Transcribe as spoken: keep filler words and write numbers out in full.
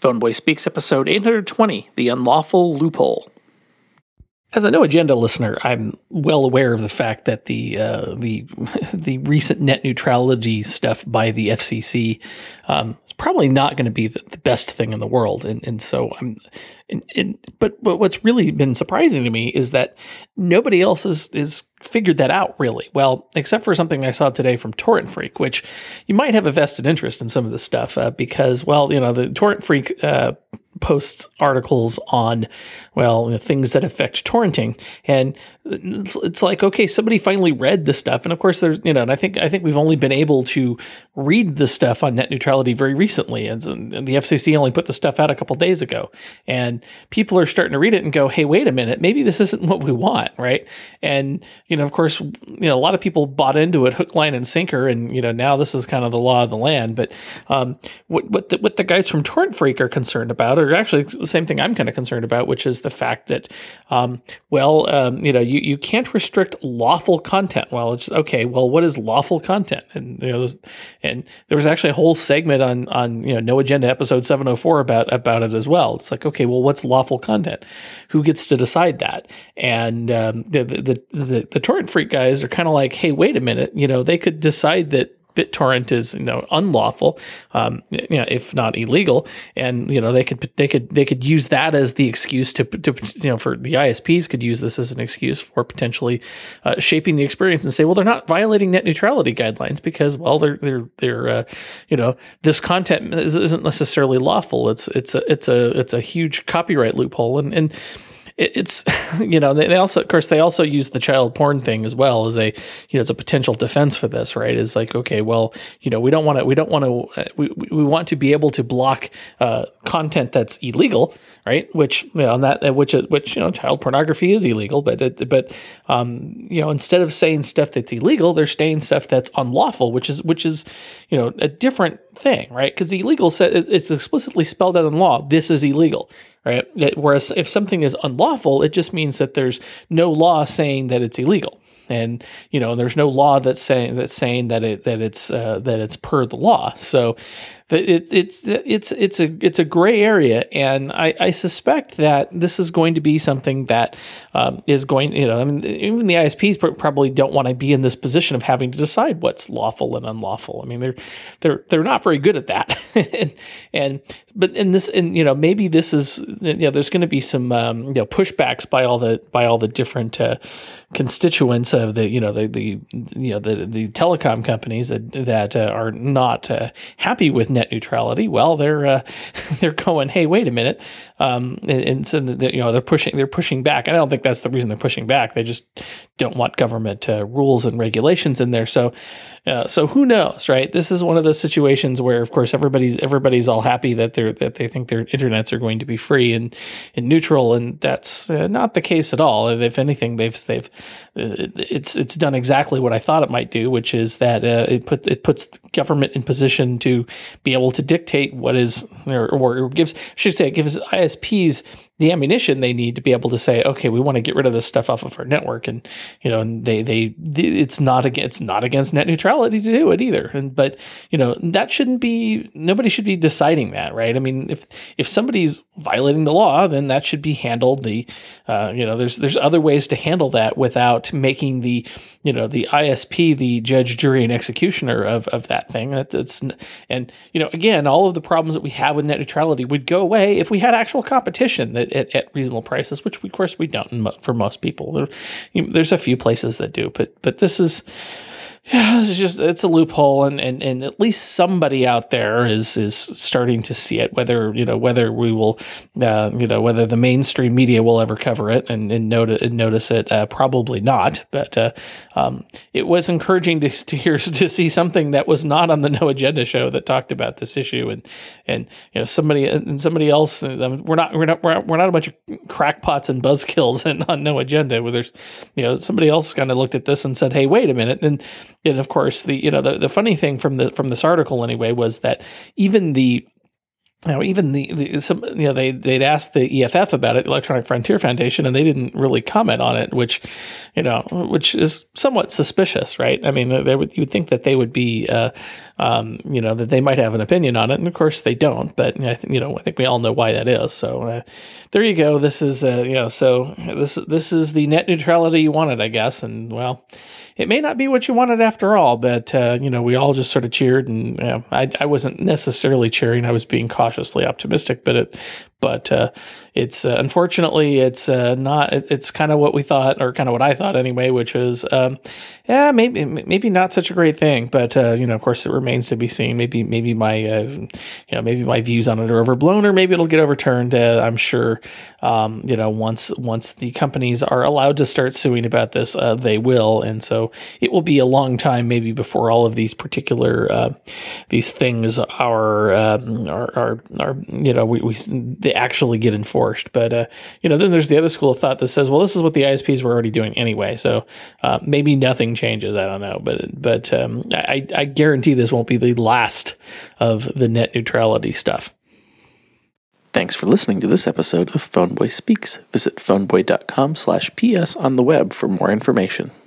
Phone Boy Speaks, episode eight hundred twenty, The Unlawful Loophole. As a No Agenda listener, I'm well aware of the fact that the uh, the the recent net neutrality stuff by the F C C um, is probably not going to be the, the best thing in the world, and and so I'm. And, and, but, but what's really been surprising to me is that nobody else has, has figured that out really well, except for something I saw today from Torrent Freak, which you might have a vested interest in some of this stuff uh, because, well, you know, the Torrent Freak uh, posts articles on, well, you know, things that affect torrenting, and it's, it's like, okay, somebody finally read the stuff, and of course, there's, you know, and I think I think we've only been able to read the stuff on net neutrality very recently, and, and the F C C only put the stuff out a couple days ago, and people are starting to read it and go, hey, wait a minute, maybe this isn't what we want, right? And, you know, of course, you know, a lot of people bought into it hook, line, and sinker, and, you know, now this is kind of the law of the land. But um, what what the, what the guys from Torrent Freak are concerned about, or actually the same thing I'm kind of concerned about, which is the fact that, um, well, um, you know, you, you can't restrict lawful content. Well, it's okay. Well, what is lawful content? And, you know, and there was actually a whole segment on, on, you know, No Agenda episode seven oh four about, about it as well. It's like, okay, well, what's lawful content? Who gets to decide that? And um, the, the, the, the Torrent Freak guys are kind of like, hey, wait a minute, you know, they could decide that BitTorrent is, you know, unlawful, um, you know, if not illegal, and you know they could they could they could use that as the excuse to, to you know, for the I S Ps could use this as an excuse for potentially uh, shaping the experience and say, well, they're not violating net neutrality guidelines because, well, they're they're they're uh, you know, this content is, isn't necessarily lawful. It's it's a it's a it's a huge copyright loophole, and and. It's, you know, they, they also, of course, they also use the child porn thing as well as a, you know, as a potential defense for this, right? Is like, okay, well, you know, we don't want to, we don't want to, uh, we, we want to be able to block uh, content that's illegal, right? Which, you know, that, which, which, you know, child pornography is illegal, but, it, but, um, you know, instead of saying stuff that's illegal, they're saying stuff that's unlawful, which is, which is, you know, a different thing, right? Because illegal, it's explicitly spelled out in law, this is illegal. Right. It, whereas if something is unlawful, it just means that there's no law saying that it's illegal, and you know there's no law that's saying that's saying that it that it's uh, that it's per the law. So it, it's it's it's a it's a gray area, and I, I suspect that this is going to be something that um, is going. You know, I mean, even the I S Ps probably don't want to be in this position of having to decide what's lawful and unlawful. I mean, they're they're they're not very good at that, and, and but in this, and you know, maybe this is. You know, there's going to be some um, you know pushbacks by all the by all the different uh, constituents of the you know the the you know the the telecom companies that that uh, are not uh, happy with net neutrality. Well, they're uh, they're going, hey, wait a minute, um, and, and so the, you know they're pushing they're pushing back. And I don't think that's the reason they're pushing back. They just don't want government uh, rules and regulations in there. So uh, so who knows, right? This is one of those situations where, of course, everybody's everybody's all happy that they're that they think their internets are going to be free and, and neutral, and that's uh, not the case at all. If anything, they've they've uh, it's it's done exactly what I thought it might do, which is that uh, it put it puts government in position to be able to dictate what is or, or gives I should say it gives I S Ps the ammunition they need to be able to say, okay, we want to get rid of this stuff off of our network, and you know, and they they it's not against it's not against net neutrality to do it either. And but you know that shouldn't be nobody should be deciding that, right? I mean, if if somebody's violating the law, then that should be handled. The uh, you know, there's there's other ways to handle that without making the you know the I S P the judge, jury, and executioner of of that thing. That, that's and you know again, all of the problems that we have with net neutrality would go away if we had actual competition that at, at reasonable prices, which we, of course we don't for most people. There, you know, there's a few places that do, but but this is. Yeah, it's just it's a loophole, and, and, and at least somebody out there is is starting to see it. Whether you know whether we will, uh, you know whether the mainstream media will ever cover it and and, notice, and notice it, uh, probably not. But uh, um, it was encouraging to to hear to see something that was not on the No Agenda show that talked about this issue, and and you know somebody and somebody else. Um, we're not we're not we're not, we're not a bunch of crackpots and buzzkills and on No Agenda. Where there's you know somebody else kind of looked at this and said, hey, wait a minute, and And of course, the you know the, the funny thing from the from this article anyway was that even the Now, even the, the some, you know, they they'd asked the E F F about it, the Electronic Frontier Foundation, and they didn't really comment on it, which, you know, which is somewhat suspicious, right? I mean, they would you would think that they would be, uh, um, you know, that they might have an opinion on it, and of course they don't. But I think you know, I think we all know why that is. So uh, there you go. This is, uh, you know, so this this is the net neutrality you wanted, I guess, and well, it may not be what you wanted after all, but uh, you know, we all just sort of cheered, and you know, I I wasn't necessarily cheering. I was being cautious. Cautiously optimistic, but it, but uh, it's uh, unfortunately it's uh, not. It, it's kind of what we thought, or kind of what I thought anyway, which was, um, yeah, maybe maybe not such a great thing. But uh, you know, of course, it remains to be seen. Maybe maybe my uh, you know maybe my views on it are overblown, or maybe it'll get overturned. Uh, I'm sure um, you know once once the companies are allowed to start suing about this, uh, they will, and so it will be a long time maybe before all of these particular uh, these things are um, are, are are you know we, we they actually get enforced. But uh, you know then there's the other school of thought that says, well, this is what the I S Ps were already doing anyway, so uh, maybe nothing changes. I don't know, but but um, I, I guarantee this won't be the last of the net neutrality stuff. Thanks for listening to this episode of Phoneboy Speaks. Visit phoneboy dot com slash P S on the web for more information.